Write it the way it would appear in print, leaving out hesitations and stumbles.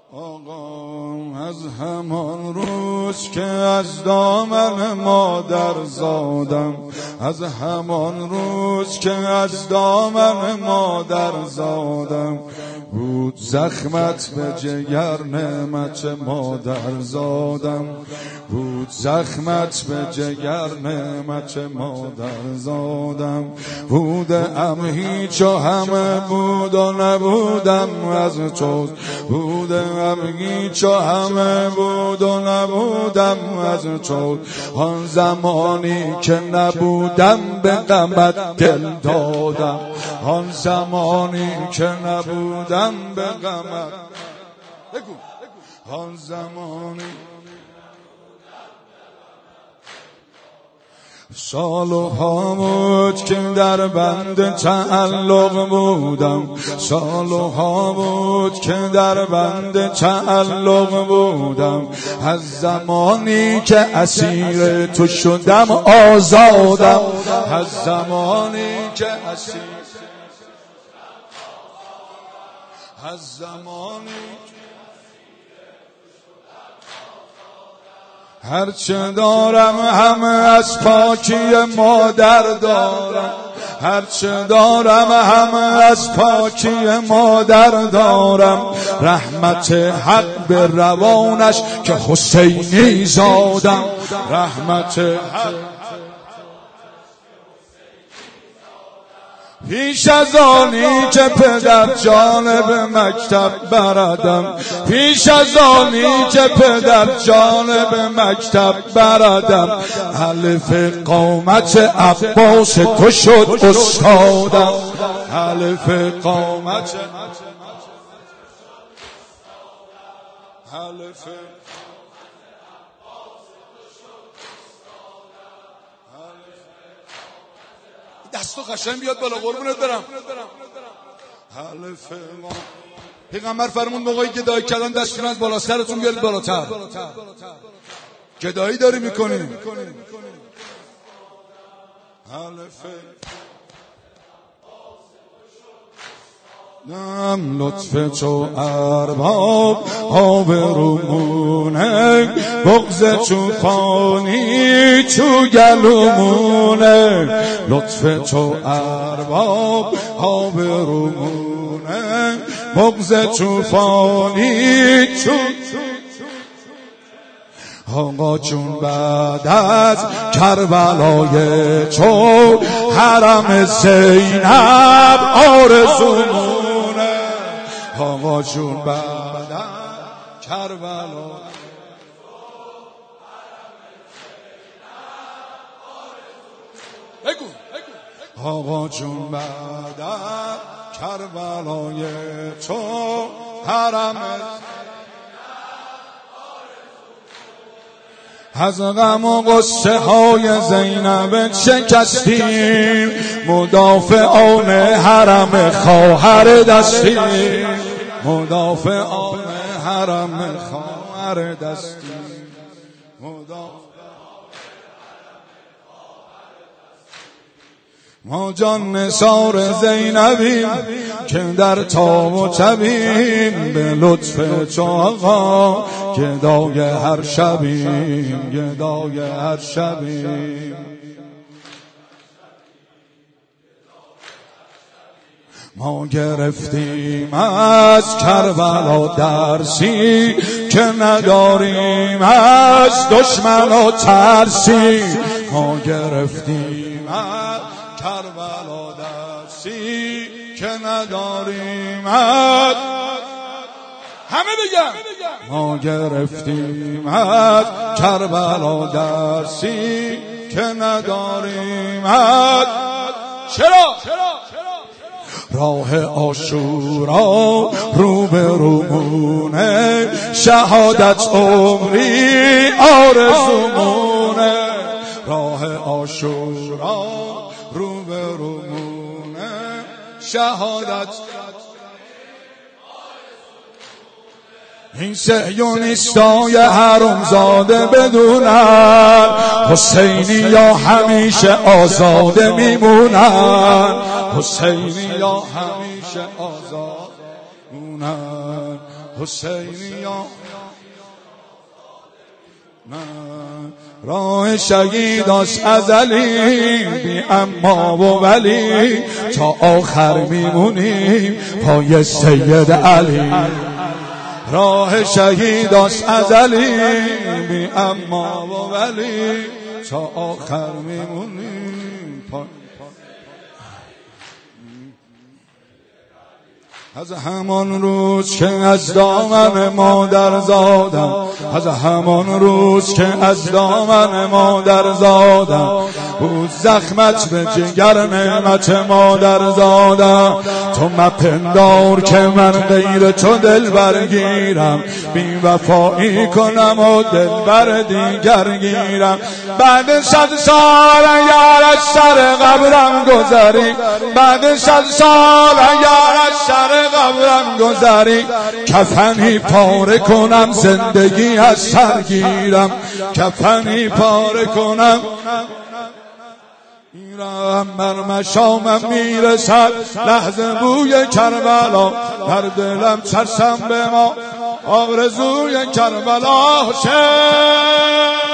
آقا از همان روز که از دامن مادر زادم، از همان روز که از دامن مادر زادم، بود زخمت به جگر نعمت مادر زادم، بود زخمت به جگر نعمت مادر زادم. بودم هیچ و همه بود و نبودم از تو، بودم هیچ و همه بود و نبودم از تو. آن زمانی که نبودم به غمت دل دادم، آن زمانی که نبودم به غمت، آن زمانی سالها بود که در بند تعلق بودم، سالها بود که در بند تعلق بودم. از زمانی که اسیر تو شدم آزادم، از زمانی که اسیر، از زمانی هرچه دارم همه از پاکی مادر دارم، هرچه دارم همه از پاکی مادر دارم. رحمت حق به روانش که حسینی زادم، رحمت حق پیش از آنی که پدر جانب مکتب بردم، پیش از آنی که پدر جانب مکتب بردم. الف قامت عباس تو شد استادم، الف قامت الف دستو قشنگ بیاد بالا قربونت برم. پیغمبر فرمود موقعی که گدایی کردن دستتون از بالا، سرتون بیارید بالاتر. گدایی داری میکنی نم لطف تو ارباب آبرومونه، بغض تو خانی تو گلومونه. لطف تو ارباب آبرومونه، بغض تو خانی تو. آقا جون بعد از کربلای تو حرم زینب آرزومونه. آقا جون بعد از کربلای آقا جون بعد از کربلای تو حرم از غم و غصه های زینب شکستیم، مدافعان حرم خواهر دستیم، مدافعان حرم خواهر دستیم. ما جان نثار زینبیم که در تاب و تبیم، به لطف تو آقا گدای هر شبیم، گدای هر شبیم. ما گرفتیم از کربلا درسی که نداریم از دشمن و ترسی. ما گرفتیم از کربلا درسی که نداریم از، همه بگم ما گرفتیم از کربلا درسی که نداریم از. چرا؟ راه عاشورا روبرومونه، شهادت عمری آرزومونه. راه عاشورا روبرومونه، شهادت. این صهیونیستای حرومزاده بدونن حسینی یا همیشه آزاده میمونن، حسینی یا همیشه آزاد مونن، حسینی یا راه شهید است ازلی بی اما و ولی تا آخر میمونیم پای سید علی راه شهید است ازلی بی اما و ولی تا آخر میمونیم پای از همان روز که از دامن مادر زادم از همان روز که از دامن مادر زادم بود زخمت به جگر نعمت مادر زادم تو مپندار که من غیر تو دل برگیرم بی وفایی کنم و دل بر دیگر گیرم بعد 100 سال اگر از سر قبرم گذری بعد 100 سال اگر از سر قبرم گذری کفنی پاره کنم زندگی از سر گیرم کفنی پاره کنم میرم بر مشامم میرسد لحظه بوی کربلا در دلم ترسم به ما آرزوی کربلا